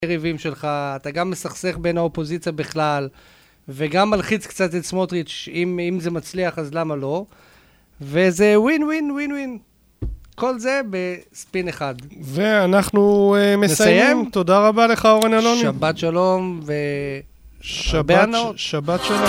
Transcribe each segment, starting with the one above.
היריבים שלך, אתה גם מסכסך בין האופוזיציה בכלל, וגם מלחיץ קצת את סמוטריץ', אם זה מצליח אז למה לא? וזה ווין ווין ווין ווין. כל זה בספין אחד. ואנחנו מסיימים. תודה רבה לך אורן אלוני. שבת שלום שבת שלום.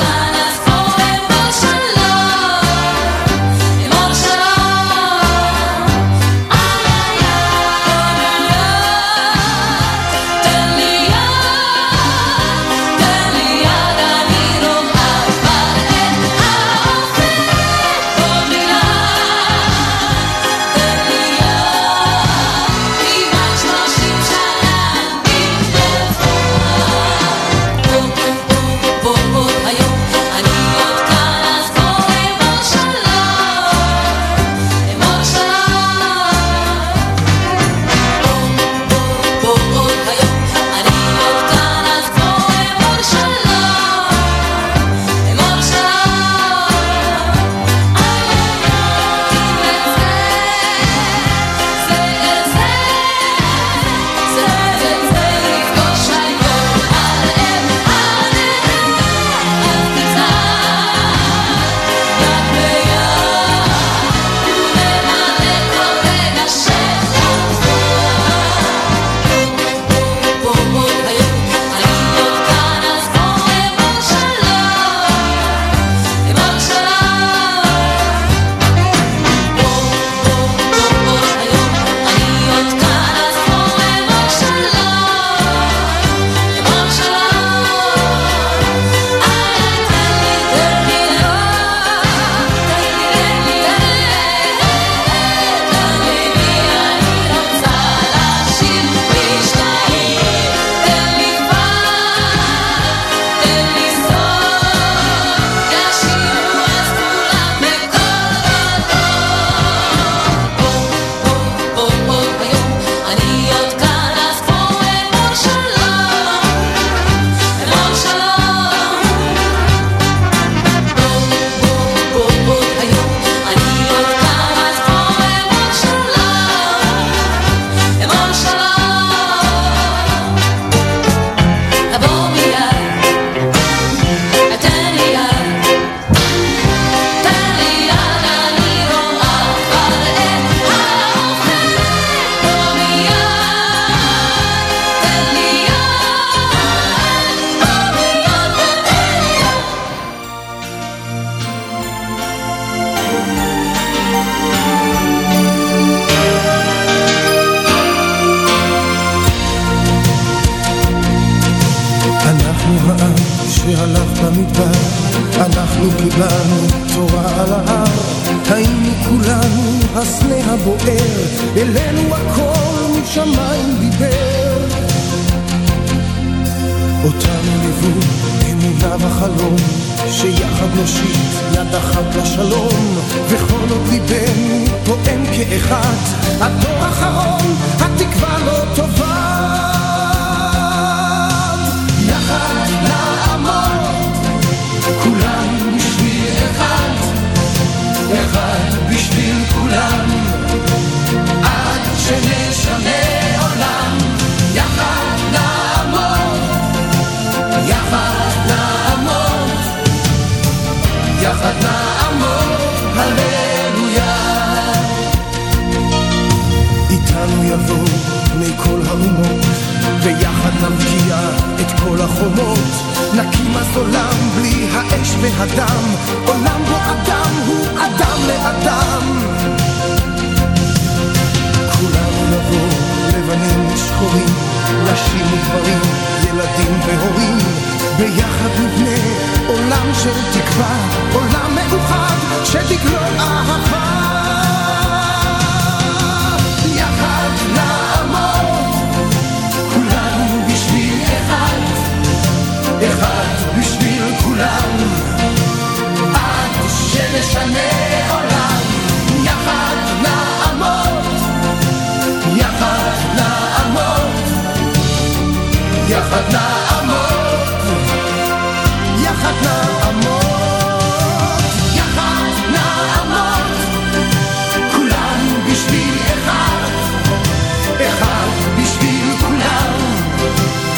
אחד בשביל כולם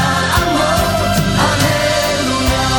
נעמוד הללויה.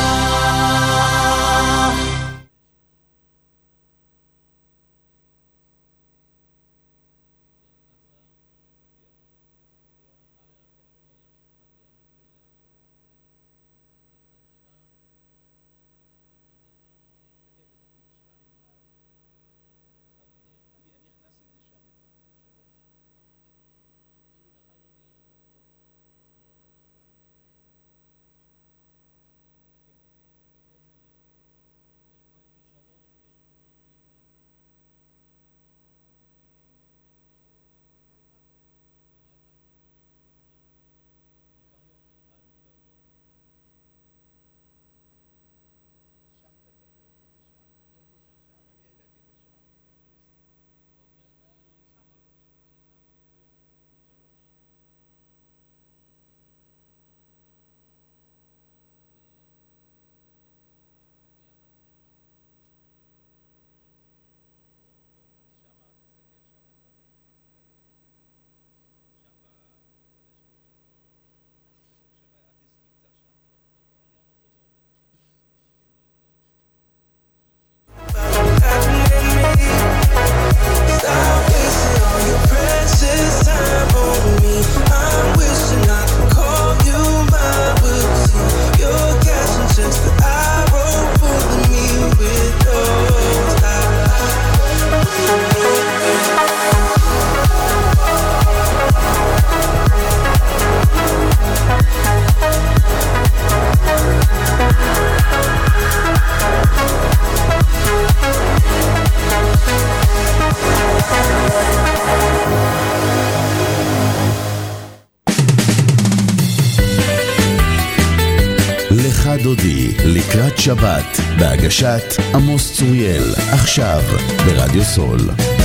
דודי לקראת שבת בהגשת עמוס צוריאל, עכשיו ברדיו סול.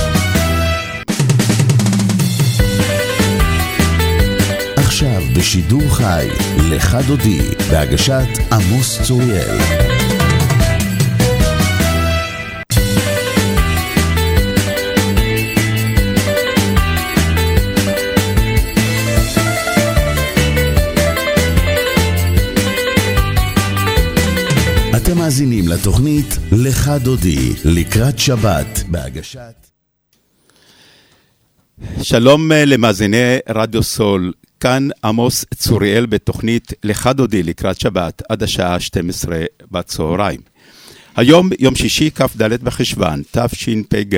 עכשיו בשידור חי לך דודי בהגשת עמוס צוריאל. אתם מאזינים לתוכנית לך דודי לקראת שבת בהגשת. שלום למאזיני רדיו סול, כאן עמוס צוריאל בתוכנית לך דודי לקראת שבת עד השעה 12 בצהריים. היום יום שישי כ"ד בחשוון תשפ"ג,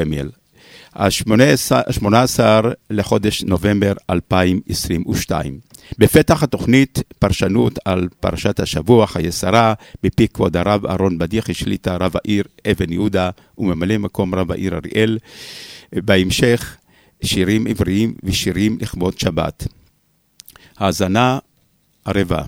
18 לחודש נובמבר 2022. בפתח התוכנית פרשנות על פרשת השבוע חיי שרה בפי כבוד הרב אהרון בדיחי שליט"א רב העיר אבן יהודה וממלא מקום רב העיר אריאל. בהמשך שירים עבריים ושירים לכבוד שבת. האזנה ערבה.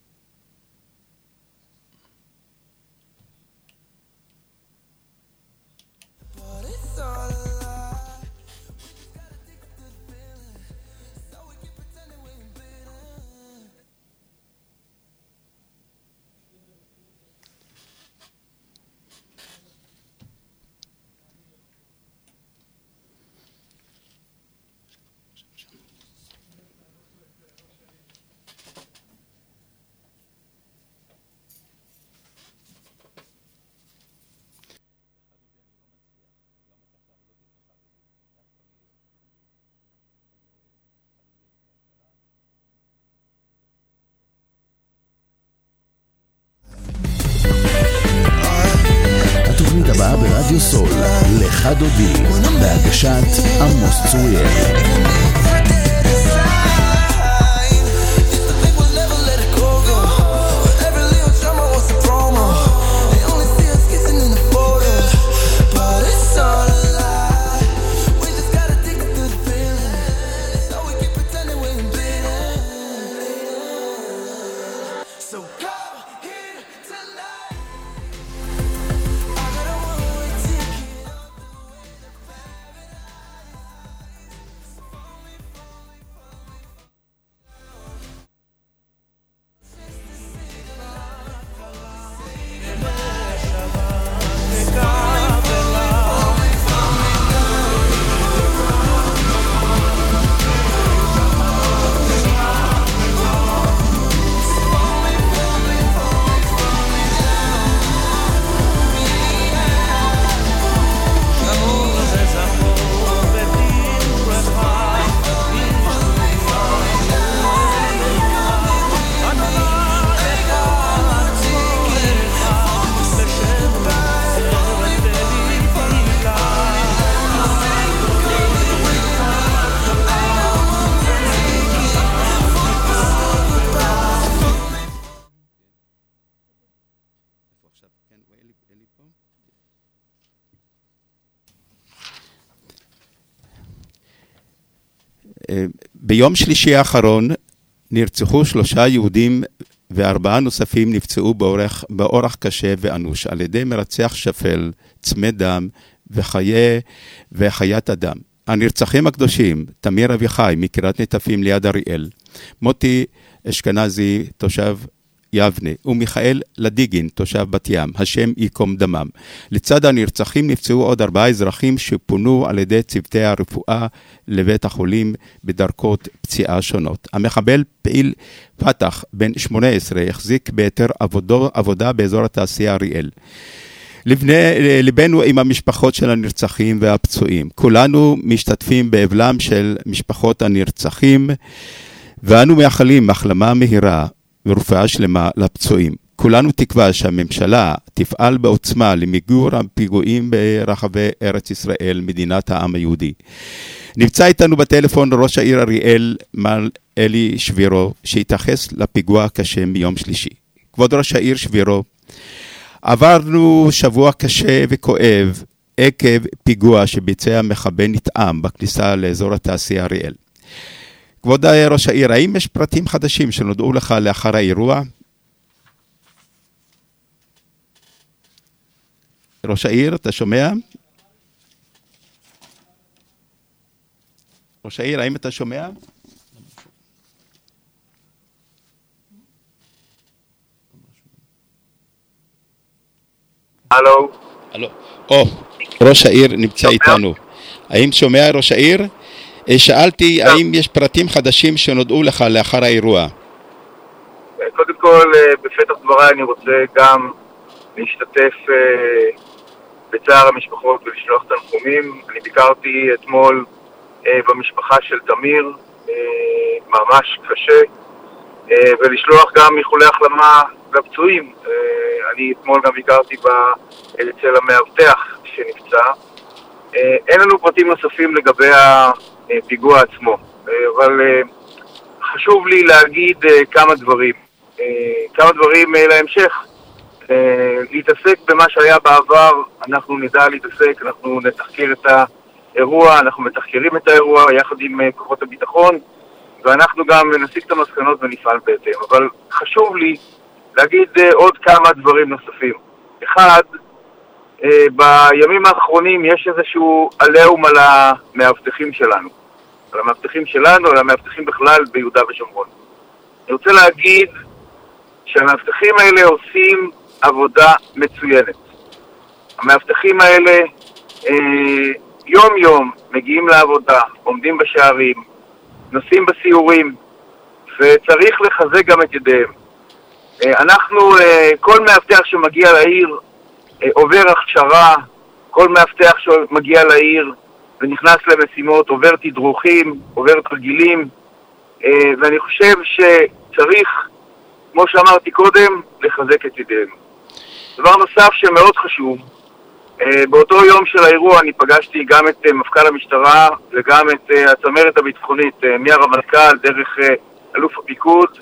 הבאה ברדיו סול לך דודי בהגשת עמוס צוריאל. ביום שלישי האחרון נרצחו 3 יהודים ו4 נוספים נפצעו באורח קשה ואנוש על ידי מרצח שפל, צמא דם וחיית אדם. הנרצחים הקדושים, תמיר אביחי מקריית נטפים ליד אריאל, מוטי אשכנזי תושב יבנה ומיכאל לדיגין תושב בת ים, השם ייקום דמם. לצד הנרצחים נפצעו עוד 4 אזרחים שפונו על ידי צוותי הרפואה לבית החולים בדרכות פציעה שונות. המחבל פעיל פתח בן 18 החזיק בהיתר עבודה באזור התעשייה אריאל. ליבנו עם המשפחות של הנרצחים והפצועים. כולנו משתתפים באבלם של משפחות הנרצחים ואנו מאחלים החלמה מהירה ורפואה שלמה לפצועים. כולנו תקווה שהממשלה תפעל בעוצמה למיגור הפיגועים ברחבי ארץ ישראל, מדינת העם היהודי. נמצא איתנו בטלפון ראש העיר אריאל, מר אלי שבירו, שהתייחס לפיגוע הקשה מיום שלישי. כבוד ראש העיר שבירו, עברנו שבוע קשה וכואב עקב פיגוע שביצע מחבל נתעם בכניסה לאזור התעשייה אריאל. כבוד ראש העיר, האם יש פרטים חדשים שנודעו לך לאחר האירוע? ראש העיר, אתה שומע? ראש העיר, האם אתה שומע? הלו. הלו. ראש העיר נמצא איתנו. האם שומע ראש העיר? שאלתי האם יש פרטים חדשים שנודעו לך לאחר האירוע. קודם כל, בפתח דבריי אני רוצה גם להשתתף בצער המשפחות ולשלוח תנחומים. אני ביקרתי אתמול במשפחה של תמיר, ממש קשה, ולשלוח גם איחולי החלמה לפצועים. אני אתמול גם ביקרתי אצל המאבטח שנפצע. אין לנו פרטים נוספים לגבי הפיגוע עצמו, אבל חשוב לי להגיד כמה דברים להמשך. להתעסק במה שהיה בעבר, אנחנו נדע להתעסק, אנחנו נתחקר את האירוע, אנחנו מתחקרים את האירוע יחד עם כוחות הביטחון, ואנחנו גם נסיק את המסקנות ונפעל בהתאם. אבל חשוב לי להגיד עוד כמה דברים נוספים. אחד, בימים האחרונים יש איזשהו עליהום על המאבטחים שלנו. על המאבטחים בכלל ביהודה ושומרון. אני רוצה להגיד שהמאבטחים האלה עושים עבודה מצוינת. המאבטחים האלה יום יום מגיעים לעבודה, עומדים בשערים, נוסעים בסיורים, וצריך לחזק גם את ידיהם. כל מאבטח שמגיע לעיר עובר הכשרה, כל מאבטח שמגיע לעיר ונכנס למשימות עובר תדרוכים, עובר תרגילים, ואני חושב שצריך, כמו שאמרתי קודם, לחזק את ידיהם. דבר נוסף שמאוד חשוב, באותו יום של האירוע אני פגשתי גם את מפכ"ל המשטרה וגם את הצמרת הביטחונית, מהרמטכ"ל דרך אלוף הפיקוד,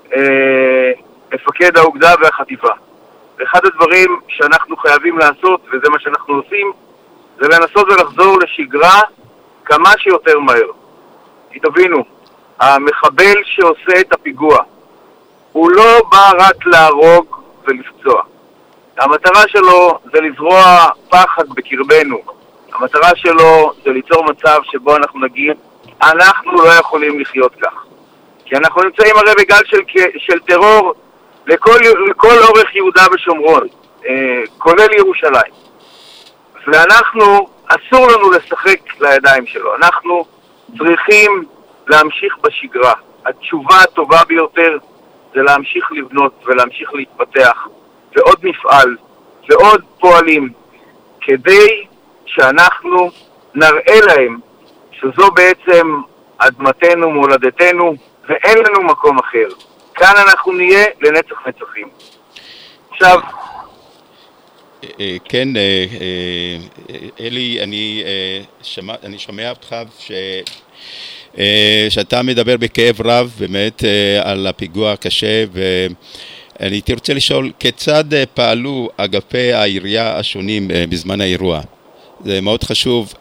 מפקד האוגדה והחטיבה. ואחד הדברים שאנחנו חייבים לעשות, וזה מה שאנחנו עושים, זה לנסות ולחזור לשגרה כמה שיותר מהר. כי תבינו, המחבל שעושה את הפיגוע, הוא לא בא רק להרוג ולפצוע. המטרה שלו זה לזרוע פחד בקרבנו. המטרה שלו זה ליצור מצב שבו אנחנו נגיד, אנחנו לא יכולים לחיות כך. כי אנחנו נמצאים הרי בגל של טרור לכל אורך יהודה ושומרון, כולל ירושלים. ואנחנו, אסור לנו לשחק לידיים שלו. אנחנו צריכים להמשיך בשגרה. התשובה הטובה ביותר זה להמשיך לבנות ולהמשיך להתפתח, ועוד מפעל, ועוד פועלים, כדי שאנחנו נראה להם שזו בעצם אדמתנו, מולדתנו, ואין לנו מקום אחר. כאן אנחנו נהיה לנצח נצחים. עכשיו, כן, אלי, אני שומע אותך שאתה מדבר בכאב רב באמת על הפיגוע הקשה, אני הייתי רוצה לשאול, כיצד פעלו אגפי העירייה השונים בזמן האירוע? זה מאוד חשוב,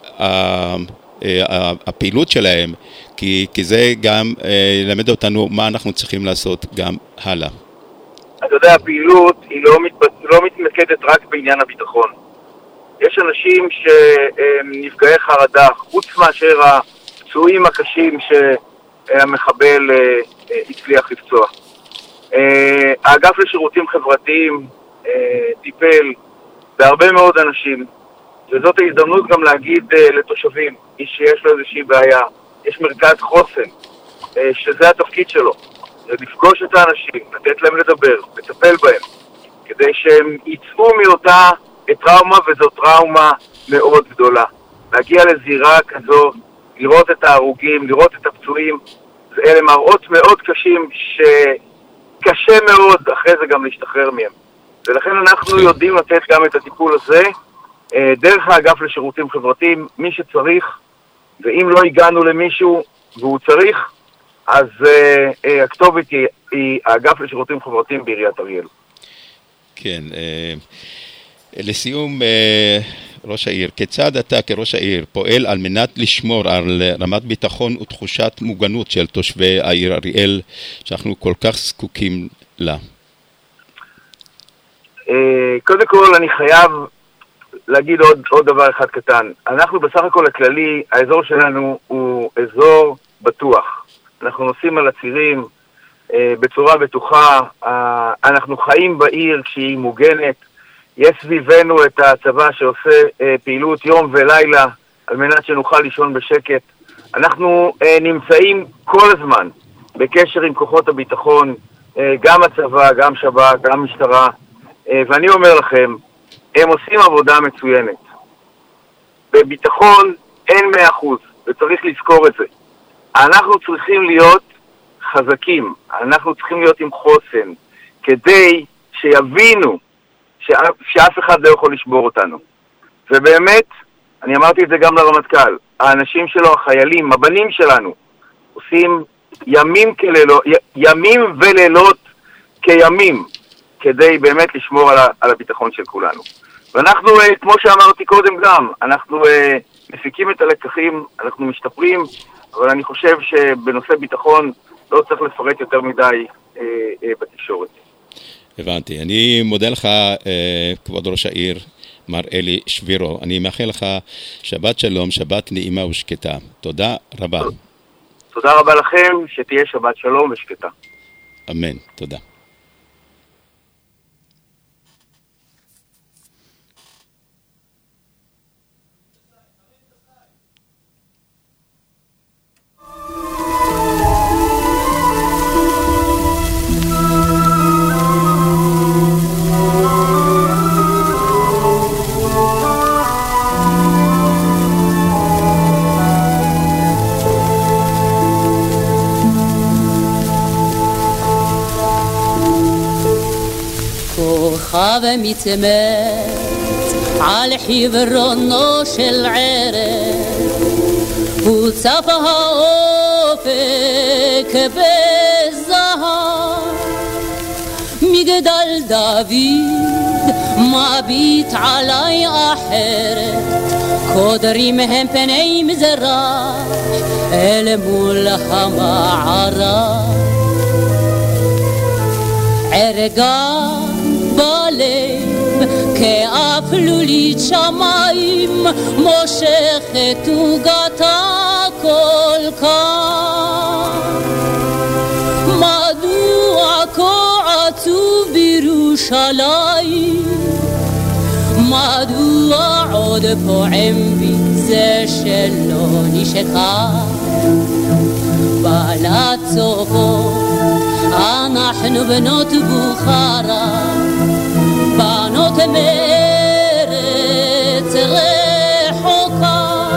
הפעילות שלהם, כי זה גם למד אותנו מה אנחנו צריכים לעשות גם הלאה. אתה יודע, הפעילות היא לא מתמקדת רק בעניין הביטחון. יש אנשים שנפגעי חרדה, חוץ מאשר הפצועים הקשים שהמחבל הצליח לפצוע. האגף לשירותים חברתיים טיפל בהרבה מאוד אנשים, וזאת ההזדמנות גם להגיד לתושבים, מי שיש לו איזושהי בעיה, יש מרכז חוסן, שזה התפקיד שלו, זה לפגוש את האנשים, לתת להם לדבר, לטפל בהם, כדי שהם יצאו מאותה טראומה, וזו טראומה מאוד גדולה. להגיע לזירה כזו, לראות את ההרוגים, לראות את הפצועים, אלה מראות מאוד קשים שקשה מאוד אחרי זה גם להשתחרר מהם. ולכן אנחנו יודעים לתת גם את הטיפול הזה, דרך האגף לשירותים חברתיים, מי שצריך, ואם לא הגענו למישהו והוא צריך, אז הכתובת היא האגף לשירותים חברתיים בעיריית אריאל. כן, לסיום, ראש העיר, כיצד אתה כראש העיר פועל על מנת לשמור על רמת ביטחון ותחושת מוגנות של תושבי העיר אריאל, שאנחנו כל כך זקוקים לה? קודם כל אני חייב להגיד עוד דבר אחד קטן. אנחנו בסך הכל הכללי, האזור שלנו הוא אזור בטוח. אנחנו נוסעים על הצירים בצורה בטוחה, אנחנו חיים בעיר כשהיא מוגנת, יש סביבנו את הצבא שעושה פעילות יום ולילה על מנת שנוכל לישון בשקט. אנחנו נמצאים כל הזמן בקשר עם כוחות הביטחון, גם הצבא, גם שב"כ, גם משטרה, ואני אומר לכם, הם עושים עבודה מצוינת. בביטחון אין 100%, וצריך לזכור את זה. אנחנו צריכים להיות חזקים, אנחנו צריכים להיות עם חוסן, כדי שיבינו שאף אחד לא יכול לשבור אותנו. ובאמת, אני אמרתי את זה גם לרמטכ"ל, האנשים שלו, החיילים, הבנים שלנו, עושים ימים ולילות כימים, כדי באמת לשמור על הביטחון של כולנו. ואנחנו, כמו שאמרתי קודם גם, אנחנו מפיקים את הלקחים, אנחנו משתפרים, אבל אני חושב שבנושא ביטחון לא צריך לפרט יותר מדי בתקשורת. הבנתי. אני מודה לך, כבוד ראש העיר, מר אלי שבירו. אני מאחל לך שבת שלום, שבת נעימה ושקטה. תודה רבה. תודה רבה לכם, שתהיה שבת שלום ושקטה. אמן. תודה. ומתמת על חברונו של ערב וצף האופק בזהב מגדל דוד מביט עלי אחרת קודרים הם פני מזרח אל מול המערב ערגה בלב כאפלולית שמיים מושכת וגתה כל כך מדוע כה עצוב בירושלים מדוע עוד פועם בי זה שלא נשכח בעלת סופו אנחנו בנות בוחרה בנות מארץ רחוקה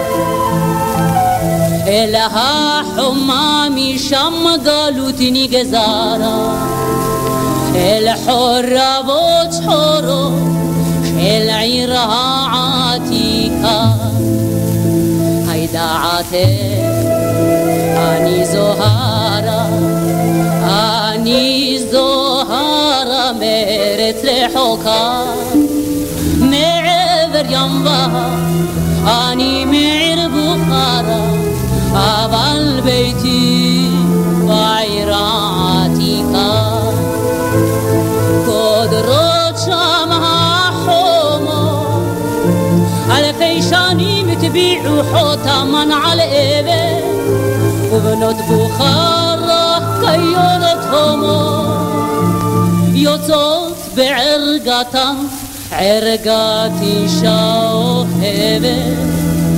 אל החומה משם גלות נגזרה אל חורבות שחורות של עיר העתיקה הידעתם אני זוהרה מארץ לחוקה מעבר ים בהר אני מעיר בוכרה אבל ביתי בעיר העתיקה קודרות שם החומות אלפי שנים הטביעו חותמן על אבן ובנות בוכרה כיונות הומות יוצאות בערגתם ערגת אישה אוהבת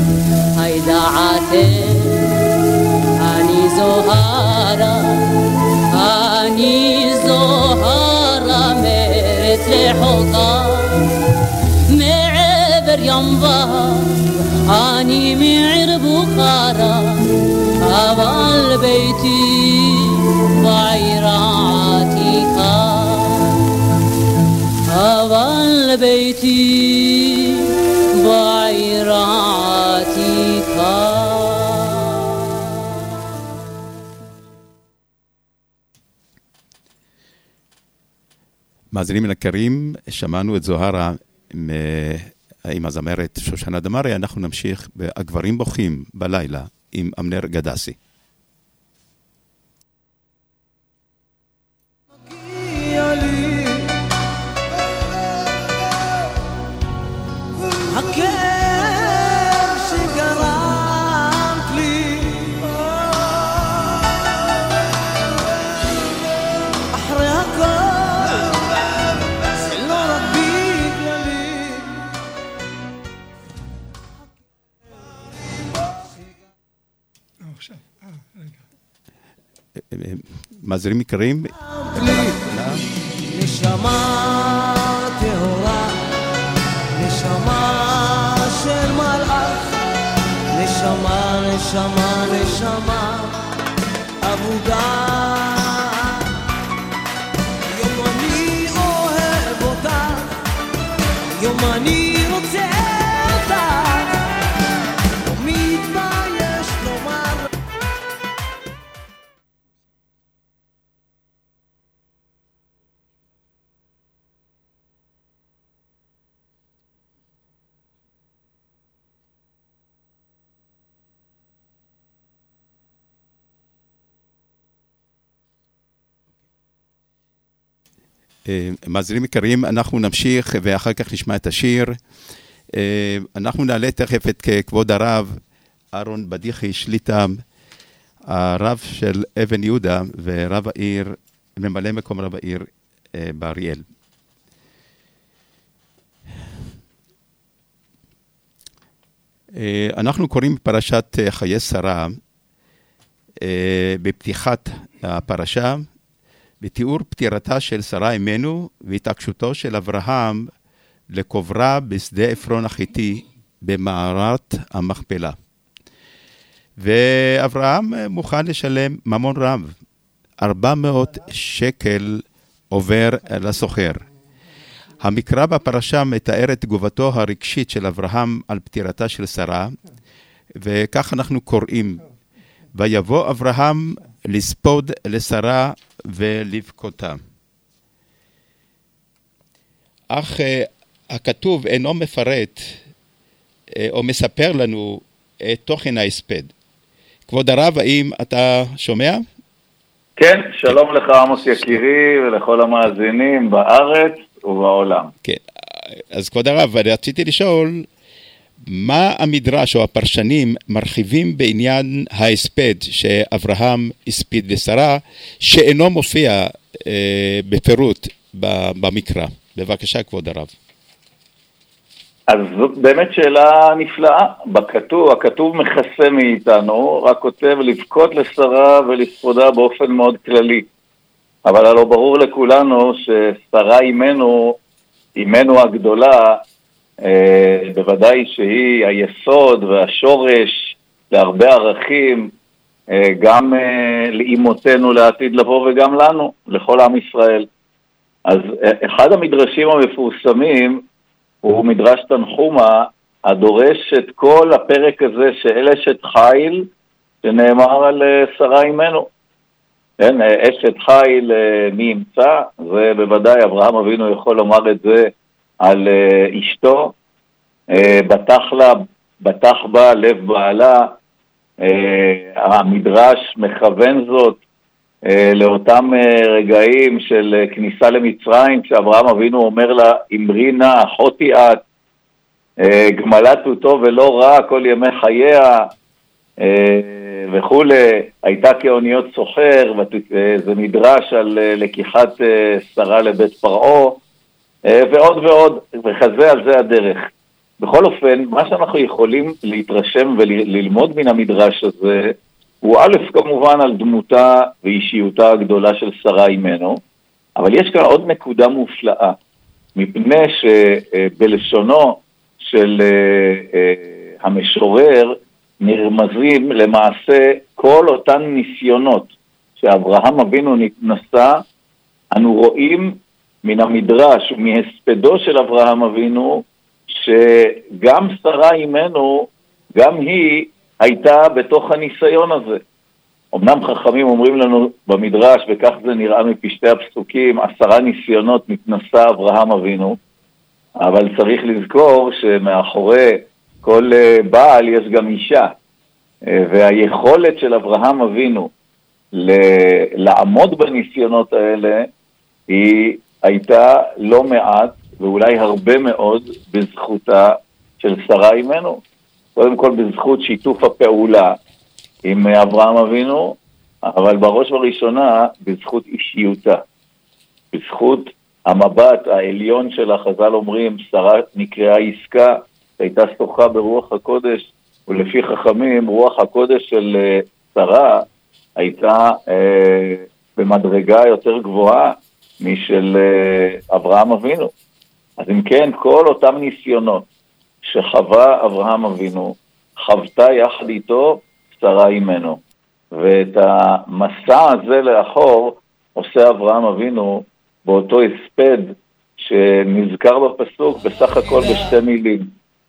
הידעתם אני זוהרה מארץ לחוקה מעבר ים בהר אני מעיר בוכרה אבל ביתי בעיר העתיקה אבל ביתי בעיר העתיקה מאזינים יקרים, שמענו את זוהרה עם הזמרת שושנה דמארי. אנחנו נמשיך ב"הגברים בוכים בלילה" עם אמנר גדסי. מאזינים יקרים, נשמה טהורה, נשמה של מלאך, נשמה, נשמה, נשמה אבודה. יום אני אוהב אותך, יום אני רוצה אותך, לא מתבייש לומר. מאזינים יקרים, אנחנו נמשיך ואחר כך נשמע את השיר. אנחנו נעלה תכף את כבוד הרב אהרון בדיחי שליטה, הרב של אבן יהודה ורב העיר, ממלא מקום רב העיר באריאל. אנחנו קוראים פרשת חיי שרה בפתיחת הפרשה, בתיאור פטירתה של שרה אמנו והתעקשותו של אברהם לקוברה בשדה עפרון החיתי במערת המכפלה. ואברהם מוכן לשלם ממון רב, 400 שקל עובר לסוחר. המקרא בפרשה מתאר את תגובתו הרגשית של אברהם על פטירתה של שרה, וכך אנחנו קוראים: ויבוא אברהם לספוד לשרה ולבכותה. אך הכתוב אינו מפרט או מספר לנו את תוכן ההספד. כבוד הרב, האם אתה שומע? כן, שלום לך עמוס יקירי ולכל המאזינים בארץ ובעולם. כן, אז כבוד הרב, רציתי לשאול, מה המדרש או הפרשנים מרחיבים בעניין ההספד שאברהם הספיד לשרה, שאינו מופיע בפירוט במקרא? בבקשה, כבוד הרב. אז זאת באמת שאלה נפלאה. הכתוב מכסה מאיתנו, רק כותב לבכות לשרה ולספודה באופן מאוד כללי. אבל הלא ברור לכולנו ששרה אימנו הגדולה, בוודאי שהיא היסוד והשורש להרבה ערכים, גם לאימותינו לעתיד לבוא וגם לנו, לכל עם ישראל. אז אחד המדרשים המפורסמים הוא מדרש תנחומה, הדורש את כל הפרק הזה של אשת חיל שנאמר על שרה אימנו. כן, אשת חיל מי ימצא, ובוודאי אברהם אבינו יכול לומר את זה על אשתו, בטח בה לב בעלה, המדרש מכוון זאת לאותם רגעים של כניסה למצרים, כשאברהם אבינו אומר לה, אמרי נא, אחותי את, גמלת הוא טוב ולא רע כל ימי חייה, וכולי, הייתה כאוניות סוחר, זה מדרש על לקיחת שרה לבית פרעה, ועוד ועוד, וחזה על זה הדרך. בכל אופן, מה שאנחנו יכולים להתרשם וללמוד מן המדרש הזה, הוא א' כמובן על דמותה ואישיותה הגדולה של שרה אימנו, אבל יש כאן עוד נקודה מופלאה, מפני שבלשונו של המשורר נרמזים למעשה כל אותן ניסיונות שאברהם אבינו נשא, אנו רואים מן המדרש ומהספדו של אברהם אבינו, שגם שרה אימנו, גם היא הייתה בתוך הניסיון הזה. אמנם חכמים אומרים לנו במדרש, וכך זה נראה מפשטי הפסוקים, 10 ניסיונות מתנסה אברהם אבינו, אבל צריך לזכור שמאחורי כל בעל יש גם אישה, והיכולת של אברהם אבינו לעמוד בניסיונות האלה, היא הייתה לא מעט, ואולי הרבה מאוד, בזכותה של שרה אימנו. קודם כל בזכות שיתוף הפעולה עם אברהם אבינו, אבל בראש ובראשונה בזכות אישיותה, בזכות המבט העליון שלה. חז"ל אומרים, שרה נקראה עסקה, הייתה שוחה ברוח הקודש, ולפי חכמים רוח הקודש של שרה הייתה במדרגה יותר גבוהה משל אברהם אבינו. אז אם כן, כל אותם ניסיונות שחווה אברהם אבינו, חוותה יחד איתו שרה אימנו. ואת המסע הזה לאחור עושה אברהם אבינו באותו הספד שנזכר בפסוק בסך הכל בשתי מילים.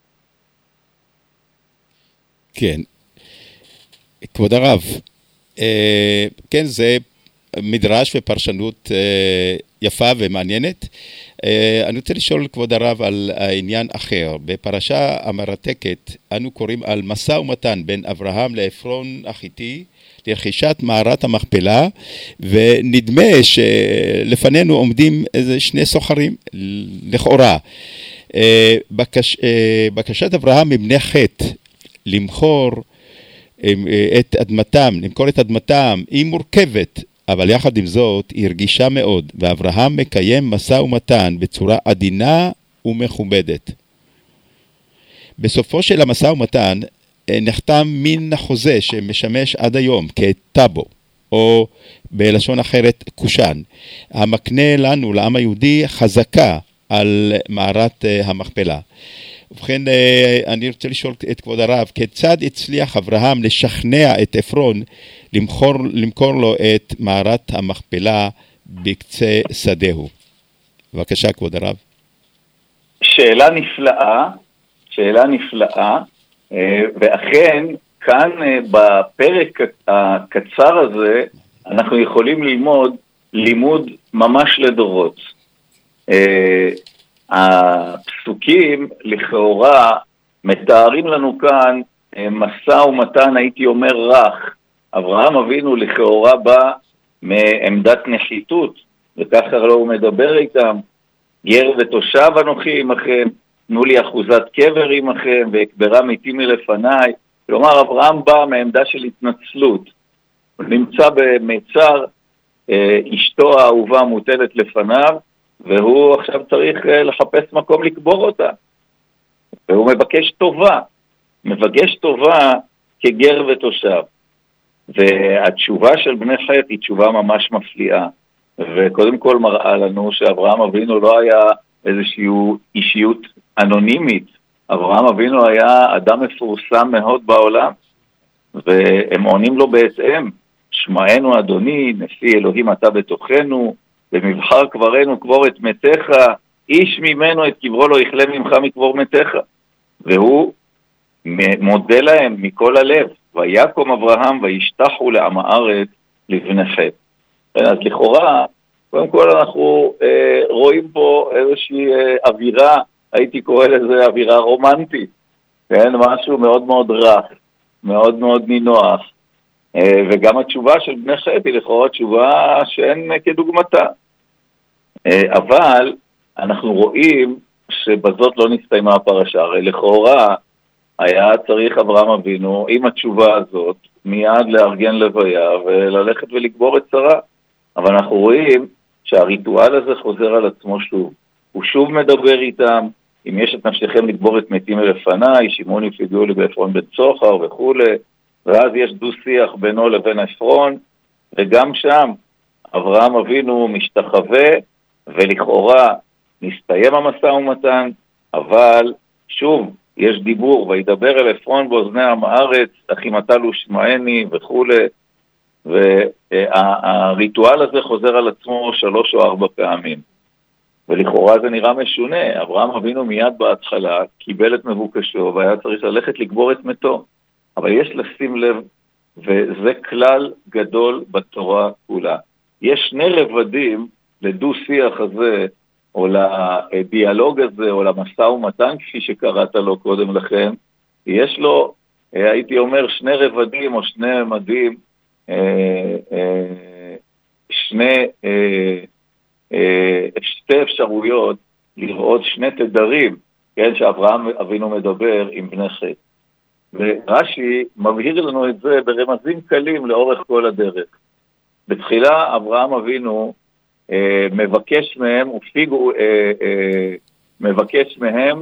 כן. כבוד הרב, כן, זה מדרש ופרשנות יפה ומעניינת. אני רוצה לשאול כבוד הרב על העניין אחר. בפרשה המרתקת אנו קוראים על משא ומתן בין אברהם לעפרון החיתי לרכישת מערת המכפלה, ונדמה שלפנינו עומדים איזה שני סוחרים לכאורה. בקשת אברהם מבני חטא למכור את אדמתם היא מורכבת, אבל יחד עם זאת היא הרגישה מאוד, ואברהם מקיים משא ומתן בצורה עדינה ומכובדת. בסופו של המשא ומתן נחתם מין חוזה שמשמש עד היום כטאבו, או בלשון אחרת קושן, המקנה לנו, לעם היהודי, חזקה על מערת המכפלה. ובכן, אני רוצה לשאול את כבוד הרב, כיצד הצליח אברהם לשכנע את עפרון למכור לו את מערת המכפלה בקצה שדהו? בבקשה, כבוד הרב. שאלה נפלאה, ואכן כאן בפרק הקצר הזה אנחנו יכולים ללמוד לימוד ממש לדורות. הפסוקים לכאורה מתארים לנו כאן משא ומתן, הייתי אומר רך. אברהם אבינו לכאורה בא מעמדת נחיתות, וככה לא הוא מדבר איתם, גר ותושב אנוכי עמכם, תנו לי אחוזת קבר עמכם, והקברה מתים מלפניי. כלומר, אברהם בא מעמדה של התנצלות, הוא נמצא במצר, אשתו האהובה מוטלת לפניו, והוא עכשיו צריך לחפש מקום לקבור אותה. והוא מבקש טובה כגר ותושב. והתשובה של בני חטא היא תשובה ממש מפליאה. וקודם כל מראה לנו שאברהם אבינו לא היה איזושהי אישיות אנונימית. אברהם אבינו היה אדם מפורסם מאוד בעולם. והם עונים לו בהתאם. שמענו אדוני, נשיא אלוהים אתה בתוכנו, במבחר קברנו קבור את מתך, איש ממנו את קברו לא יכלה ממך מקבור מתך. והוא מודה להם מכל הלב, ויקום אברהם וישתחו לעם הארץ לבני חטא. אז לכאורה, קודם כל אנחנו רואים פה איזושהי אווירה, הייתי קורא לזה אווירה רומנטית, כן? משהו מאוד מאוד רך, מאוד מאוד נינוח, וגם התשובה של בני חטא היא לכאורה תשובה שאין כדוגמתה. אבל אנחנו רואים שבזאת לא נסתיימה הפרשה, הרי לכאורה היה צריך אברהם אבינו עם התשובה הזאת מיד לארגן לוויה וללכת ולקבור את שרה. אבל אנחנו רואים שהריטואל הזה חוזר על עצמו שוב. הוא שוב מדבר איתם, אם יש את נפשכם לקבור את מתים לפניי, שמעון יפגעו לי בעפרון בן צוחר וכו', ואז יש דו שיח בינו לבין עפרון, וגם שם אברהם אבינו משתחווה, ולכאורה נסתיים המשא ומתן, אבל שוב יש דיבור, וידבר אל עפרון באוזני עם הארץ, אחימתה לו שמעני וכו', והריטואל הזה חוזר על עצמו 3 או 4 פעמים. ולכאורה זה נראה משונה. אברהם אבינו מיד בהתחלה קיבל את מבוקשו והיה צריך ללכת לקבור את מתו. אבל יש לשים לב, וזה כלל גדול בתורה כולה. יש 2 רבדים לדו שיח הזה, או לדיאלוג הזה, או למשא ומתן, כפי שקראת לו קודם לכן. יש לו, הייתי אומר, 2 רבדים או 2 ממדים, שתי אפשרויות לראות 2 תדרים, כן, שאברהם אבינו מדבר עם בני חטא. ורש"י מבהיר לנו את זה ברמזים קלים לאורך כל הדרך. בתחילה אברהם אבינו מבקש מהם, מבקש מהם,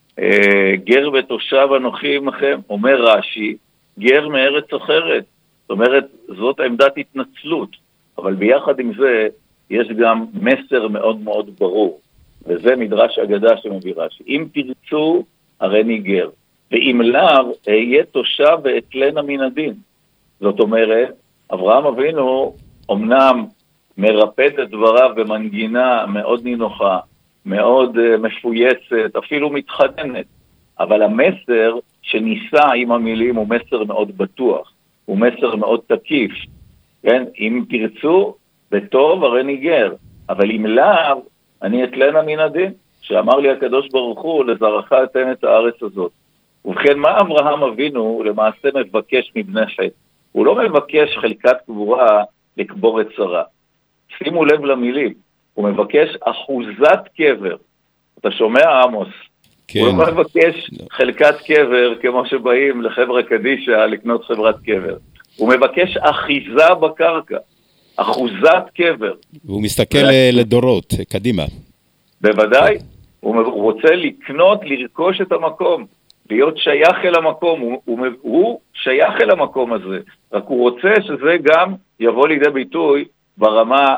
גר ותושב אנוכי עמכם, אומר רש"י, גר מארץ אחרת. זאת אומרת, זאת עמדת התנצלות, אבל ביחד עם זה יש גם מסר מאוד מאוד ברור, וזה מדרש אגדה שמביא רש"י. אם תרצו, הרי ניגר, ואם לאו, אהיה תושב ואתלנה מן הדין. זאת אומרת, אברהם אבינו אמנם מרפד את דבריו במנגינה מאוד נינוחה, מאוד מפויצת, אפילו מתחדנת, אבל המסר שניסה עם המילים הוא מסר מאוד בטוח, הוא מסר מאוד תקיף, כן? אם תרצו, בטוב הרי ניגר, אבל אם לאו, אני אתלנה מן הדין, שאמר לי הקדוש ברוך הוא, לזרעך אתן את הארץ הזאת. ובכן, מה אברהם אבינו למעשה מבקש מבני חטא? הוא לא מבקש חלקת קבורה לקבור את שרה. שימו לב למילים, הוא מבקש אחוזת קבר. אתה שומע, עמוס? כן. הוא לא מבקש חלקת קבר כמו שבאים לחברה קדישה לקנות חברת קבר. הוא מבקש אחיזה בקרקע, אחוזת קבר. והוא מסתכל לדורות, קדימה. בוודאי, הוא רוצה לקנות, לרכוש את המקום, להיות שייך אל המקום, הוא שייך אל המקום הזה, רק הוא רוצה שזה גם יבוא לידי ביטוי ברמה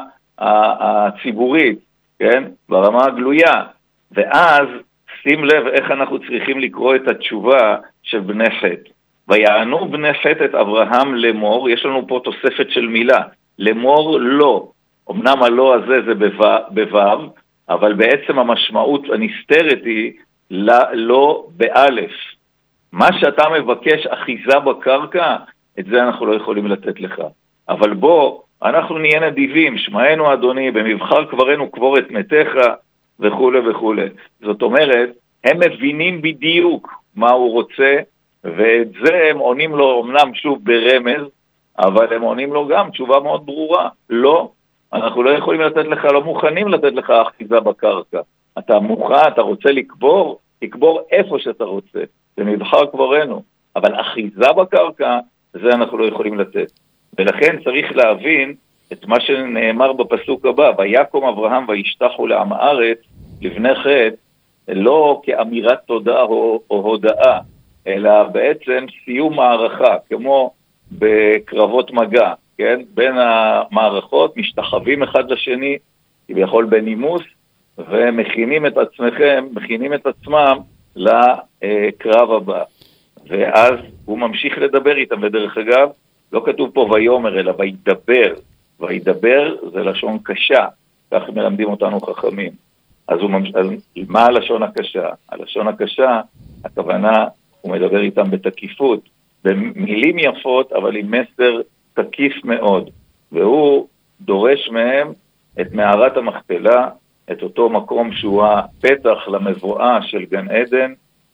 הציבורית, כן? ברמה הגלויה, ואז שים לב איך אנחנו צריכים לקרוא את התשובה של בני חטא. ויענו בני חטא את אברהם לאמור, יש לנו פה תוספת של מילה, לאמור לא, אמנם הלא הזה זה בוו, אבל בעצם המשמעות הנסתרת היא לא באלף. מה שאתה מבקש אחיזה בקרקע, את זה אנחנו לא יכולים לתת לך. אבל בוא, אנחנו נהיה נדיבים, שמענו אדוני, במבחר קברנו קבור את מתיך, וכו' וכו'. זאת אומרת, הם מבינים בדיוק מה הוא רוצה, ואת זה הם עונים לו אמנם שוב ברמז, אבל הם עונים לו גם תשובה מאוד ברורה. לא, אנחנו לא יכולים לתת לך, לא מוכנים לתת לך אחיזה בקרקע. אתה מוכן, אתה רוצה לקבור, תקבור איפה שאתה רוצה. זה מבחר קברנו. אבל אחיזה בקרקע, זה אנחנו לא יכולים לתת. ולכן צריך להבין את מה שנאמר בפסוק הבא, ויקום אברהם וישתחו לעם הארץ לבני חטא, לא כאמירת תודה או הודאה, אלא בעצם סיום מערכה, כמו בקרבות מגע, כן? בין המערכות משתחווים אחד לשני, כביכול בנימוס, ומכינים את עצמכם, מכינים את עצמם לקרב הבא. ואז הוא ממשיך לדבר איתם, ודרך אגב, לא כתוב פה ויומר, אלא וידבר. וידבר זה לשון קשה, כך מלמדים אותנו חכמים. אז מה הלשון הקשה? הלשון הקשה, הכוונה, הוא מדבר איתם בתקיפות, במילים יפות, אבל עם מסר תקיף מאוד. והוא דורש מהם את מערת המכפלה, את אותו מקום שהוא הפתח למבואה של גן עדן,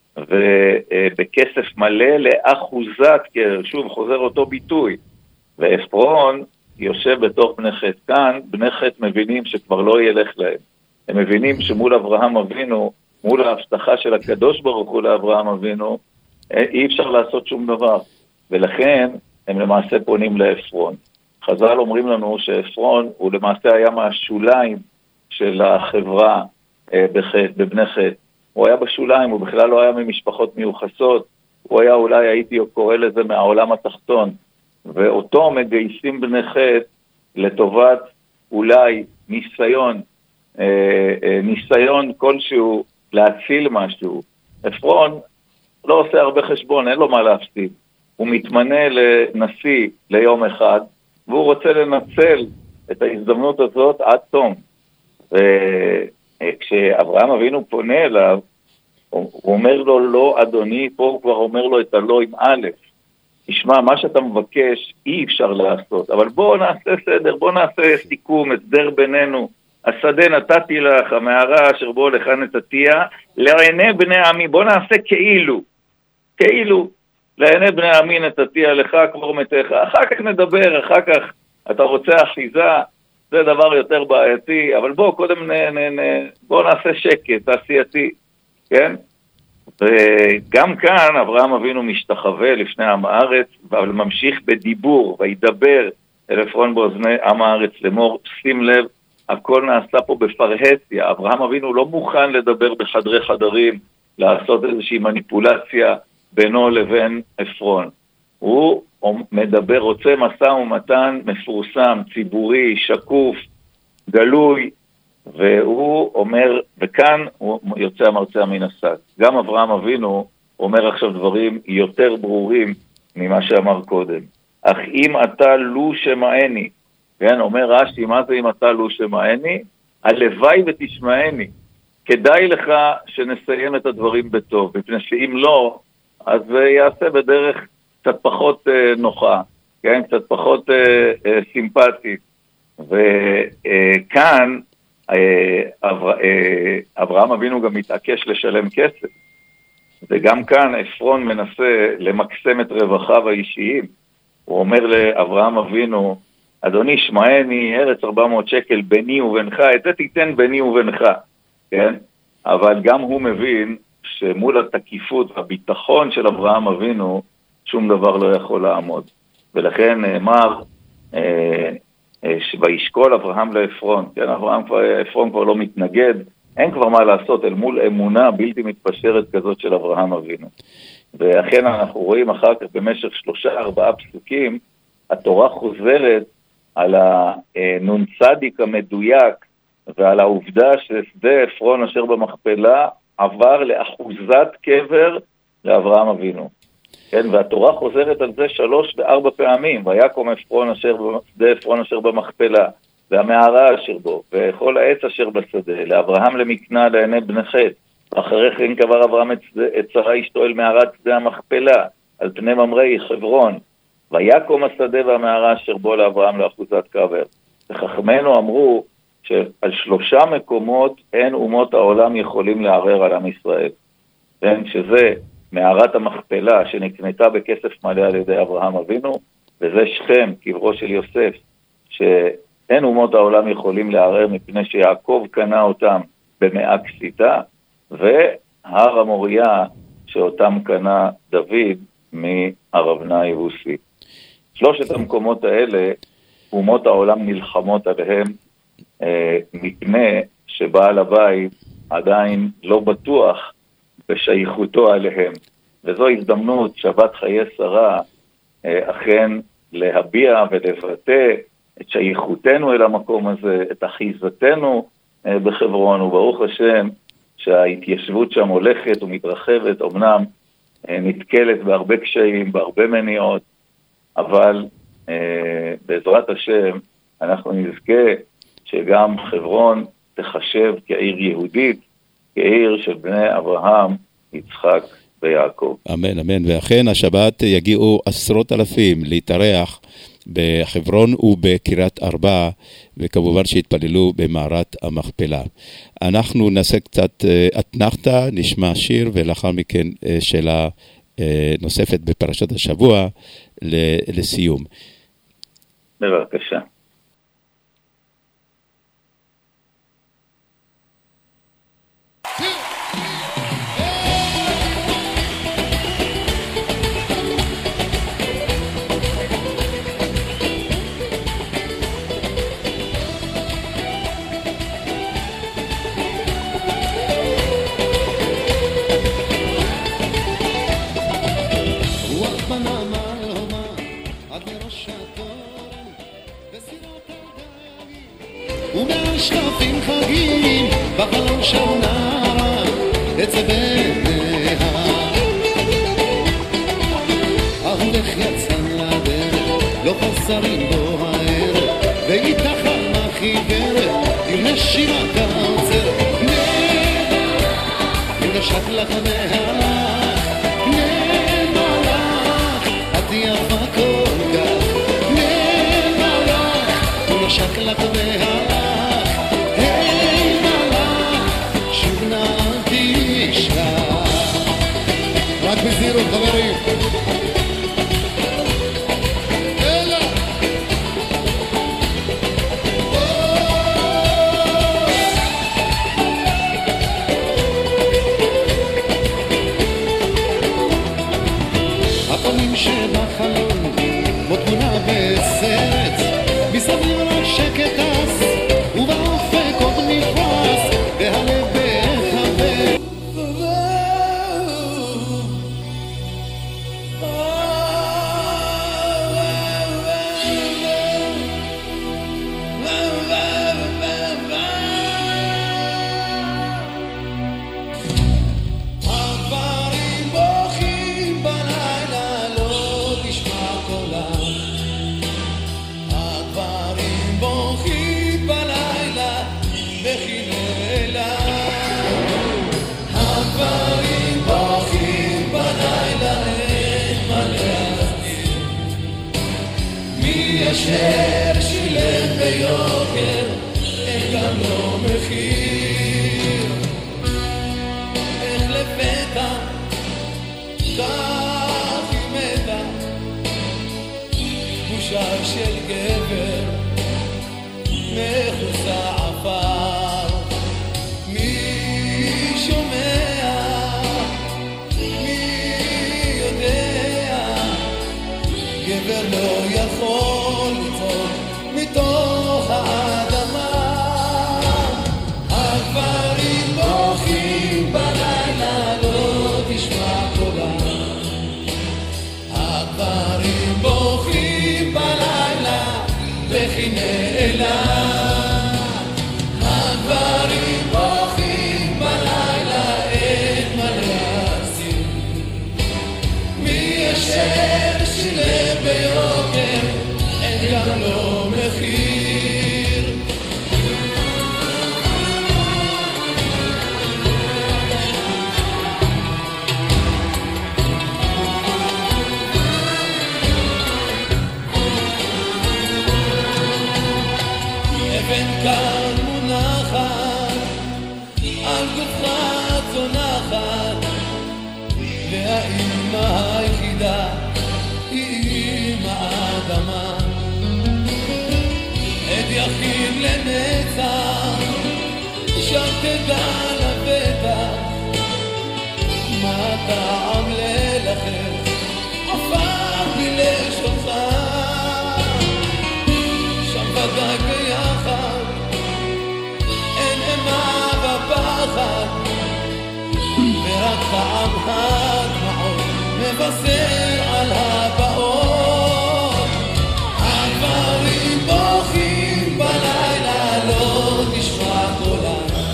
ובכסף מלא לאחוזת קרב, שוב חוזר אותו ביטוי, ואפרון יושב בתוך בני חטא. כאן בני חטא מבינים שכבר לא ילך להם, הם מבינים שמול אברהם אבינו, מול ההבטחה של הקדוש ברוך הוא לאברהם אבינו, אי אפשר לעשות שום דבר, ולכן הם למעשה פונים לאפרון. חז"ל אומרים לנו שאפרון הוא למעשה היה מהשוליים של החברה בבני חטא. הוא היה בשוליים, הוא בכלל לא היה ממשפחות מיוחסות, הוא היה אולי, הייתי קורא לזה, מהעולם התחתון, ואותו מגייסים בני חטא לטובת אולי ניסיון כלשהו להציל משהו. אפרון לא עושה הרבה חשבון, אין לו מה להפסיד. הוא מתמנה לנשיא ליום אחד, והוא רוצה לנצל את ההזדמנות הזאת עד תום. וכשאברהם אבינו פונה אליו, הוא אומר לו, לא אדוני, פה הוא כבר אומר לו את הלא עם א', תשמע, מה שאתה מבקש אי אפשר לעשות, אבל בוא נעשה סדר, בוא נעשה סיכום, הסדר בינינו. השדה נתתי לך, המערה אשר בו לך נתתיה, לעיני בני עמי, בוא נעשה כאילו, לעיני בני עמי נתתיה לך כבר מתך, אחר כך נדבר, אחר כך אתה רוצה אחיזה, זה דבר יותר בעייתי, אבל בוא קודם בוא נעשה שקט, תעשייתי, כן? וגם כאן אברהם אבינו משתחווה לפני עם הארץ, אבל ממשיך בדיבור, וידבר אל עפרון באוזני עם הארץ לאמור, שים לב, הכל נעשה פה בפרהסיה, אברהם אבינו לא מוכן לדבר בחדרי חדרים, לעשות איזושהי מניפולציה בינו לבין עפרון. הוא מדבר, רוצה מסע ומתן מפורסם, ציבורי, שקוף, גלוי, והוא אומר, וכאן הוא יוצא המרצע מן השק. גם אברהם אבינו אומר עכשיו דברים יותר ברורים ממה שאמר קודם. אך אם אתה לו שמעני, כן, אומר רש"י, מה זה אם אתה לו שמעני? הלוואי ותשמעני. כדאי לך שנסיים את הדברים בטוב, מפני שאם לא, אז זה יעשה בדרך קצת פחות נוחה, כן, קצת פחות סימפטית. וכאן אברהם אבינו גם מתעקש לשלם כסף, וגם כאן עפרון מנסה למקסם את רווחיו האישיים. הוא אומר לאברהם אבינו, אדוני שמעני, ארץ 400 שקל ביני ובינך, את זה תיתן ביני ובינך, כן? אבל גם הוא מבין שמול התקיפות והביטחון של אברהם אבינו, שום דבר לא יכול לעמוד. ולכן נאמר, וישקול אברהם לעפרון, כן, עפרון כבר לא מתנגד, אין כבר מה לעשות אל מול אמונה בלתי מתפשרת כזאת של אברהם אבינו. ואכן אנחנו רואים אחר כך במשך 3-4 פסוקים, התורה חוזרת על הנון צדיק המדויק, ועל העובדה ששדה עפרון אשר במכפלה עבר לאחוזת קבר לאברהם אבינו. כן, והתורה חוזרת על זה 3 ו4 פעמים, ויקום שדה עפרון אשר במכפלה, והמערה אשר בו, וכל העץ אשר בשדה, לאברהם למקנה לעיני בני חטא. אחרי כן קבר אברהם את שרה אשתו אל מערת שדה המכפלה, על פני ממרי חברון, ויקום השדה והמערה אשר בו לאברהם לאחוזת קבר. וחכמינו אמרו שעל 3 מקומות אין אומות העולם יכולים לערער על עם ישראל. כן, שזה מערת המכפלה שנקנתה בכסף מלא על ידי אברהם אבינו, וזה שכם, קברו של יוסף, שאין אומות העולם יכולים לערער מפני שיעקב קנה אותם במאה כסיתה, והר המוריה שאותם קנה דוד מהרבנה היבוסי. 3 המקומות האלה, אומות העולם נלחמות עליהם, מפני שבעל הבית עדיין לא בטוח בשייכותו עליהם. וזו הזדמנות שבת חיי שרה אכן להביע ולבטא את שייכותנו אל המקום הזה, את אחיזתנו בחברון, וברוך השם שההתיישבות שם הולכת ומתרחבת, אמנם נתקלת בהרבה קשיים, בהרבה מניעות, אבל בעזרת השם אנחנו נזכה שגם חברון תחשב כעיר יהודית, כעיר של בני אברהם, יצחק ויעקב. אמן, אמן. ואכן השבת יגיעו 10,000 להתארח בחברון ובקריית ארבע, וכמובן שהתפללו במערת המכפלה. אנחנו נעשה קצת אתנחתא, נשמע שיר, ולאחר מכן שאלה נוספת בפרשת השבוע לסיום. בבקשה. ומהשקפים חגים בחלום של נערה אצא בניה אהובך יצא לדרך לא חסרים בו הערב ואיתך חלמה חיוורת עם נשימת העוצר אם נשק לך מהלך נמלך את יפה כל כך נמלך אם נשק לך מהלך רק בזהירות חברים אלא הפנים שבחלום כמו תמונה בסרט מסביב רק שקט אז ובאופק עוד נפרס והלב בהחבר אשר שילם ביוקר, אין גם לא מחיר. איך לפתע, כך היא מתה, בושה של גבר, מחוסה עפר. מי שומע, מי יודע, גבר לא יכול לצעוק מתוך האדמה. הגברים בוכים בלילה, לא תשמע קולם. הגברים בוכים בלילה, וכי נעלם. הגברים בוכים בלילה, אין מה להחזיר. מי אשר שילם ביוקר, אין גם לא מחיר. אבן כאן מונחת, על גופך צונחת, והאימא היחידה היא אימא האדמה. את יחיד לנצח, שם תדע לבטח, מה טעם ללחם, עפר בלשונך. שם ודאי ביחד, אין אימה בפחד, ורק טעם הדמעות מבשר על הבאות. הגברים בוכים בלילה, לא תשמע קולם.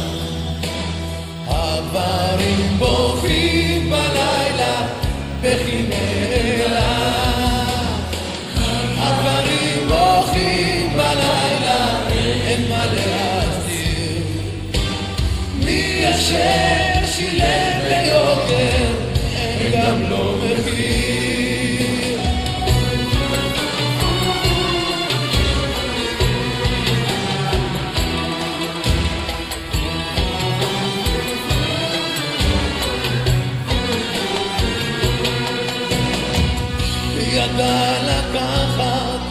הגברים בוכים בלילה, בכי נעלם. הגברים בוכים בלילה, אין מה להסתיר. מי אשר שילם ביוקר, אין גם לא מחיר. לה לקחת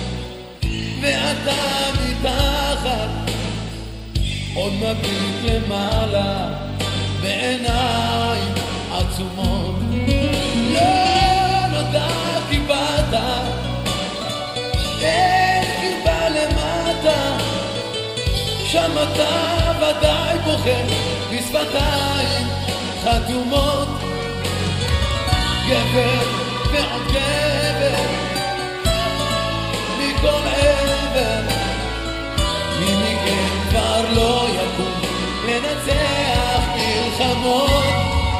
ואתה מתחת עוד מביט למעלה בעיניים עצומות לא נודע קיבלת אין קיבה למטה שם אתה ודאי בוחר בשפתיים חתומות גבר ועוד גבר מכל עבר מי מכם כבר לא יקום לנצח מלחמות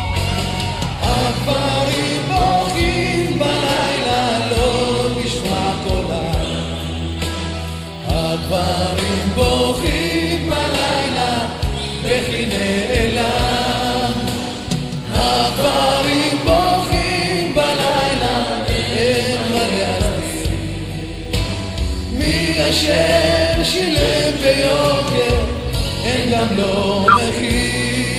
הגברים בוכים בלילה לא נשמע קולם הגברים בוכים בלילה בכי נעלם הגברים בוכים בלילה אין מה להסתיר מי אשר שילם ביוקר אין גם לא מחיר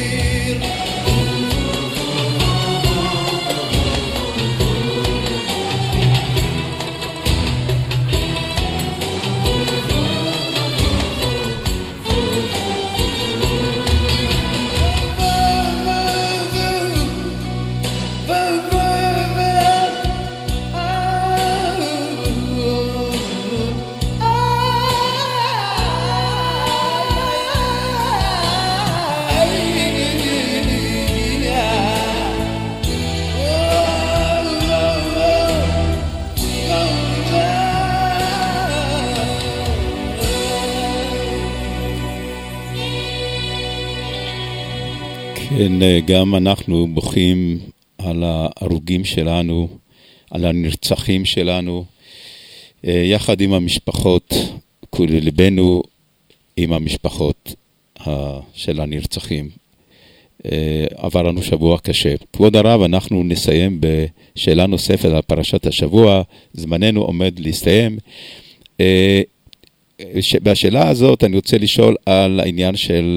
כן, גם אנחנו בוכים על ההרוגים שלנו, על הנרצחים שלנו, יחד עם המשפחות, ליבנו עם המשפחות של הנרצחים. עבר לנו שבוע קשה. כבוד הרב, אנחנו נסיים בשאלה נוספת על פרשת השבוע, זמננו עומד להסתיים. בשאלה הזאת אני רוצה לשאול על העניין של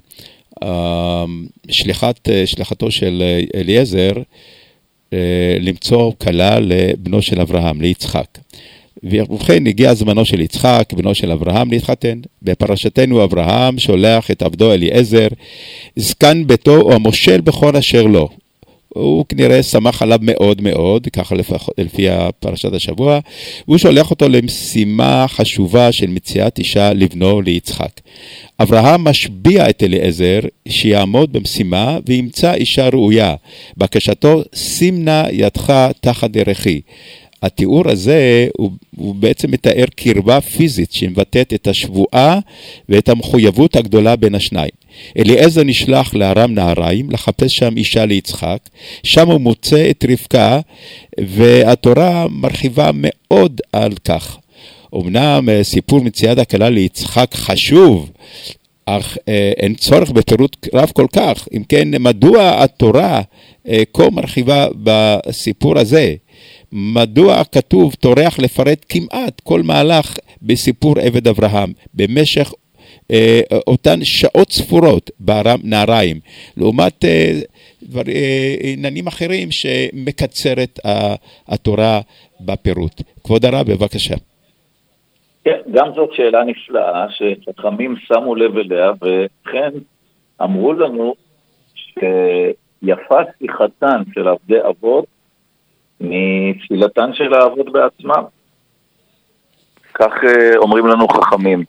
שליחתו של אליעזר למצוא כלה לבנו של אברהם, ליצחק. ובכן הגיע זמנו של יצחק, בנו של אברהם, להתחתן. בפרשתנו אברהם שולח את עבדו אליעזר, זקן ביתו או המושל בכל אשר לו. הוא כנראה שמח עליו מאוד מאוד, ככה לפי פרשת השבוע, והוא שולח אותו למשימה חשובה של מציאת אישה לבנו ליצחק. אברהם משביע את אליעזר שיעמוד במשימה וימצא אישה ראויה. בקשתו, שים נא ידך תחת דרכי. התיאור הזה הוא בעצם מתאר קרבה פיזית שמבטאת את השבועה ואת המחויבות הגדולה בין השניים. אליעזר נשלח לארם נהריים לחפש שם אישה ליצחק, שם הוא מוצא את רבקה, והתורה מרחיבה מאוד על כך. אמנם סיפור מציאת הכלה ליצחק חשוב, אך אין צורך בפירוט רב כל כך. אם כן, מדוע התורה כה מרחיבה בסיפור הזה? מדוע כתוב טורח לפרט כמעט כל מהלך בסיפור עבד אברהם במשך אותן שעות ספורות בארם נהריים, לעומת עניינים אחרים שמקצרת התורה בפירוט. כבוד הרב, בבקשה. כן, גם זאת שאלה נפלאה שחכמים שמו לב אליה, וכן אמרו לנו שיפה שיחתן של עבדי אבות מתפילתן של האבות בעצמם. כך אומרים לנו חכמים.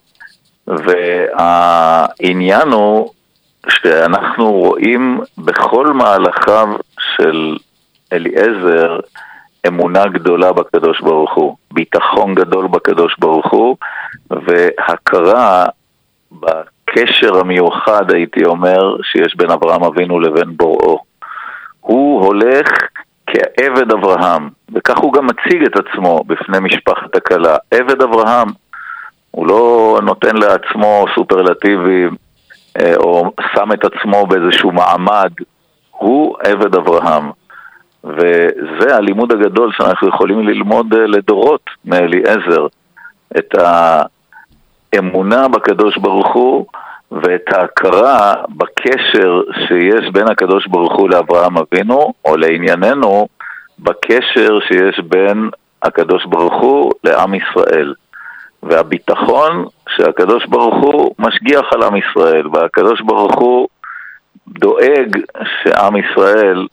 והעניין הוא שאנחנו רואים בכל מהלכיו של אליעזר אמונה גדולה בקדוש ברוך הוא, ביטחון גדול בקדוש ברוך הוא, והכרה בקשר המיוחד, הייתי אומר, שיש בין אברהם אבינו לבין בוראו. הוא הולך כעבד אברהם, וכך הוא גם מציג את עצמו בפני משפחת הכלה. עבד אברהם, הוא לא נותן לעצמו סופרלטיבים, או שם את עצמו באיזשהו מעמד, הוא עבד אברהם. וזה הלימוד הגדול שאנחנו יכולים ללמוד לדורות מאליעזר, את האמונה בקדוש ברוך הוא, ואת ההכרה בקשר שיש בין הקדוש ברוך הוא לאברהם אבינו, או לענייננו, בקשר שיש בין הקדוש ברוך הוא לעם ישראל, והביטחון שהקדוש ברוך הוא משגיח על עם ישראל, והקדוש ברוך הוא דואג שעם ישראל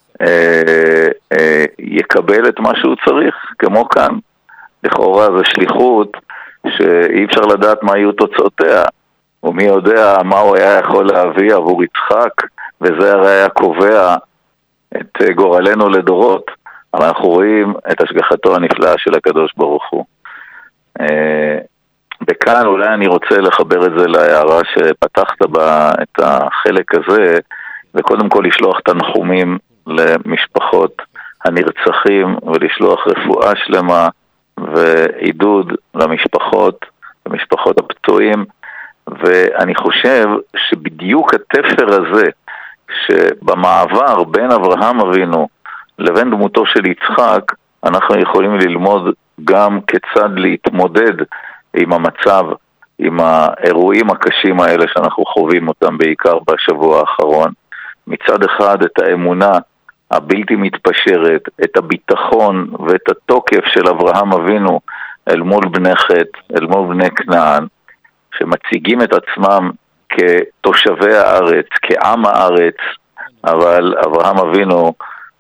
יקבל את מה שהוא צריך, כמו כאן. לכאורה זו שליחות שאי אפשר לדעת מה יהיו תוצאותיה, ומי יודע מה הוא היה יכול להביא עבור יצחק, וזה הרי היה קובע את גורלנו לדורות. אבל אנחנו רואים את השגחתו הנפלאה של הקדוש ברוך הוא. וכאן אולי אני רוצה לחבר את זה להערה שפתחת בה את החלק הזה, וקודם כל לשלוח תנחומים למשפחות הנרצחים, ולשלוח רפואה שלמה ועידוד למשפחות הפצועים. ואני חושב שבדיוק התפר הזה, שבמעבר בין אברהם אבינו לבין דמותו של יצחק, אנחנו יכולים ללמוד גם כיצד להתמודד עם המצב, עם האירועים הקשים האלה שאנחנו חווים אותם בעיקר בשבוע האחרון. מצד אחד את האמונה הבלתי מתפשרת, את הביטחון ואת התוקף של אברהם אבינו אל מול בני חטא, אל מול בני כנען, שמציגים את עצמם כתושבי הארץ, כעם הארץ, אבל אברהם אבינו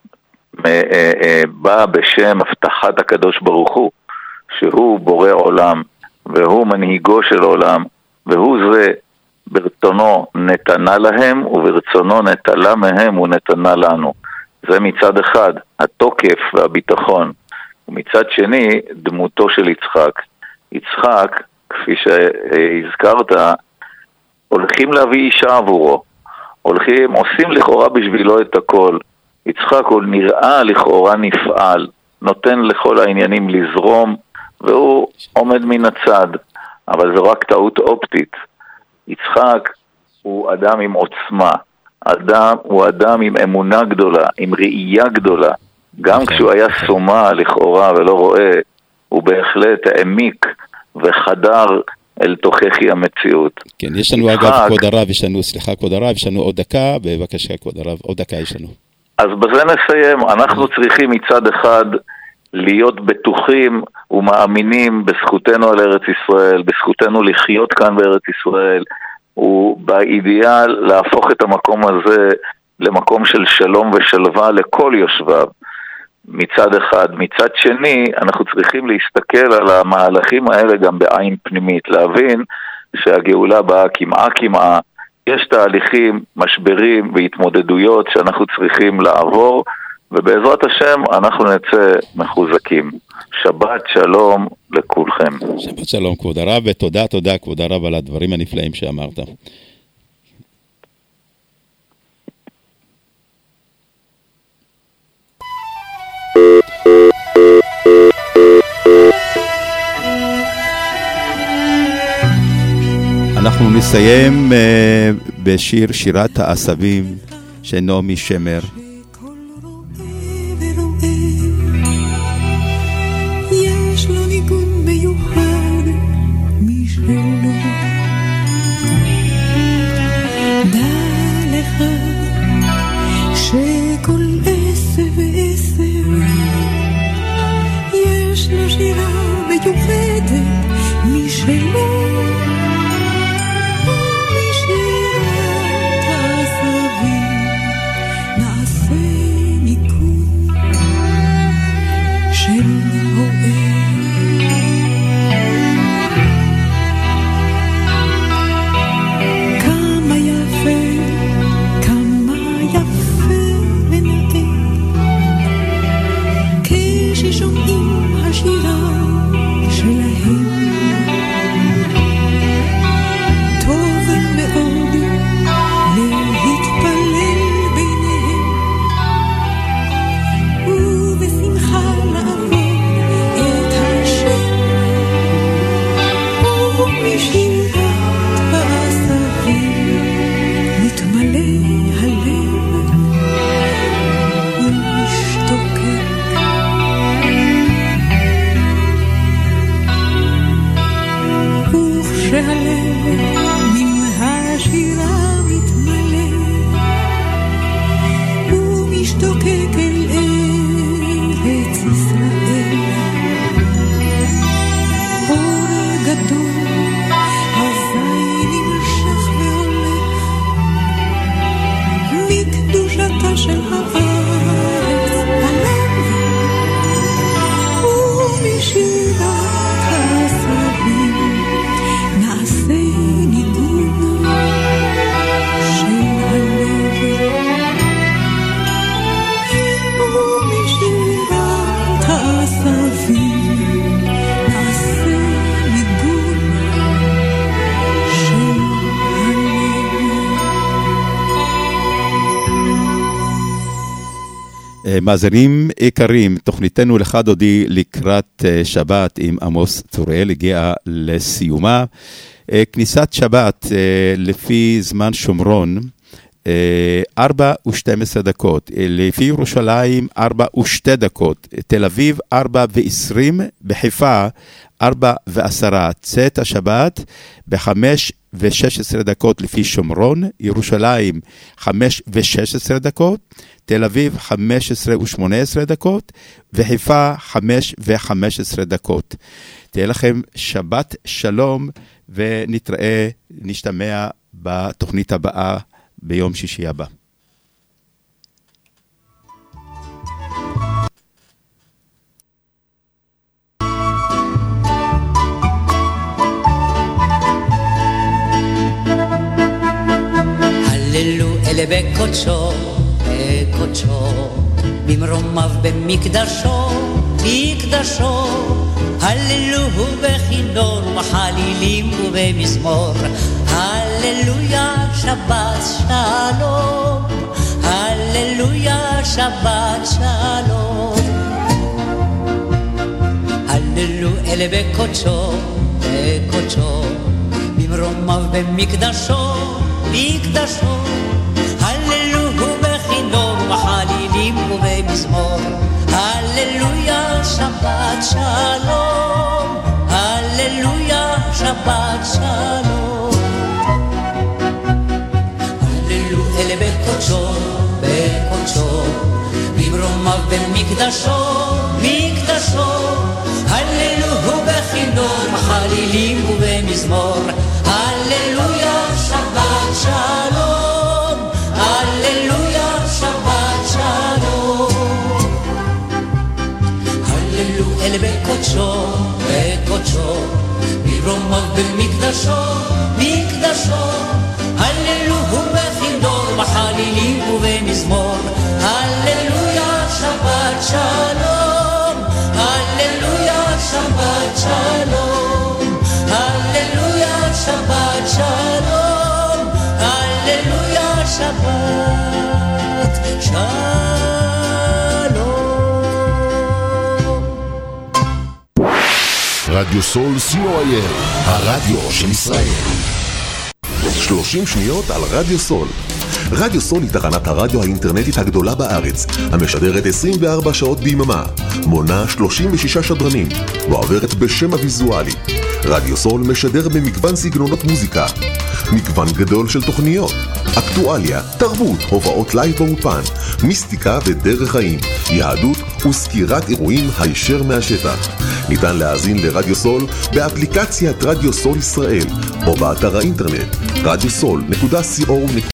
בא בשם הבטחת הקדוש ברוך הוא, שהוא בורא עולם, והוא מנהיגו של עולם, והוא זה ברצונו נתנה להם, וברצונו נטלה מהם ונתנה לנו. זה מצד אחד, התוקף והביטחון. ומצד שני, דמותו של יצחק. יצחק, כפי שהזכרת, הולכים להביא אישה עבורו. עושים לכאורה בשבילו את הכל. יצחק הוא נראה לכאורה נפעל, נותן לכל העניינים לזרום, והוא עומד מן הצד, אבל זו רק טעות אופטית. יצחק הוא אדם עם עוצמה, הוא אדם עם אמונה גדולה, עם ראייה גדולה. גם כשהוא היה סומה לכאורה ולא רואה, הוא בהחלט העמיק וחדר אל תוכחי המציאות. כן, יש לנו אגב כבוד הרב, כבוד הרב, יש לנו עוד דקה, בבקשה כבוד הרב, עוד דקה יש לנו. אז בזה נסיים. אנחנו צריכים מצד אחד להיות בטוחים ומאמינים בזכותנו על ארץ ישראל, בזכותנו לחיות כאן בארץ ישראל, ובאידיאל להפוך את המקום הזה למקום של שלום ושלווה לכל יושביו. מצד אחד. מצד שני, אנחנו צריכים להסתכל על המהלכים האלה גם בעין פנימית, להבין שהגאולה באה כמעה, יש תהליכים, משברים והתמודדויות שאנחנו צריכים לעבור, ובעזרת השם אנחנו נצא מחוזקים. שבת שלום לכולכם. שבת שלום כבוד הרב, ותודה כבוד הרב על הדברים הנפלאים שאמרת. אנחנו נסיים בשיר שירת העשבים של נעמי שמר. יש לו ניגון מיוחד משלו, דע לך שכל עשב ועשב יש לו שירה מיוחדת משלו. כמה יפה רוחה של הארץ הלב ומשירת הסבים נעשה ניגון של הלב ומשירת הסבים נעשה ניגון של מאזינים יקרים, תוכניתנו לך דודי לקראת שבת עם עמוס צוריאל הגיעה לסיומה. כניסת שבת לפי זמן שומרון 4:12 דקות, לפי ירושלים 4:02, תל אביב 4:20, בחיפה 4:10, צאת השבת ב5:16 דקות לפי שומרון, ירושלים 5:16 דקות, תל אביב 15:18 דקות, וחיפה 5:15 דקות. תהיה לכם שבת שלום, ונתראה, נשתמע בתוכנית הבאה ביום שישי הבא. הללו אלה בקודשו, בקודשו, במרומיו במקדשו, מקדשו. הללו בכינור ובחלילים ובמזמור. הללויה שבת שלום, הללויה שבת שלום. הללו אלה בקודשו, בקודשו, במרומיו במקדשו, מקדשו. הללו בכינור ובחלילים ובמזמור. הללויה שבת שלום, הללויה שבת שלום. הללו אלה בקודשו, בקודשו, במרומיו במקדשו, מקדשו. הללו בכינור בחלילים ובמזמור. הללויה שבת שלום, הללויה שבת שלום. הללו אלה בקודשו, בקודשו, במרומיו במקדשו, מקדשו. הללו בכינור בחלילים ובמזמור. הללויה שבת שלום, הללויה שבת שלום. הללויה שבת שלום, הללויה שבת שלום. רדיו סול co.il, הרדיו של ישראל. 30 שניות על רדיו סול. רדיו סול היא תחנת הרדיו האינטרנטית הגדולה בארץ, המשדרת 24 שעות ביממה, מונה 36 שדרנים, ועוברת בשם הוויזואלי. רדיו סול משדר במגוון סגנונות מוזיקה, מגוון גדול של תוכניות, אקטואליה, תרבות, הובאות לייב באופן, מיסטיקה ודרך חיים, יהדות וסקירת אירועים הישר מהשטח. ניתן להאזין לרדיו סול באפליקציית רדיו סול ישראל, או באתר האינטרנט radiosol.co.il.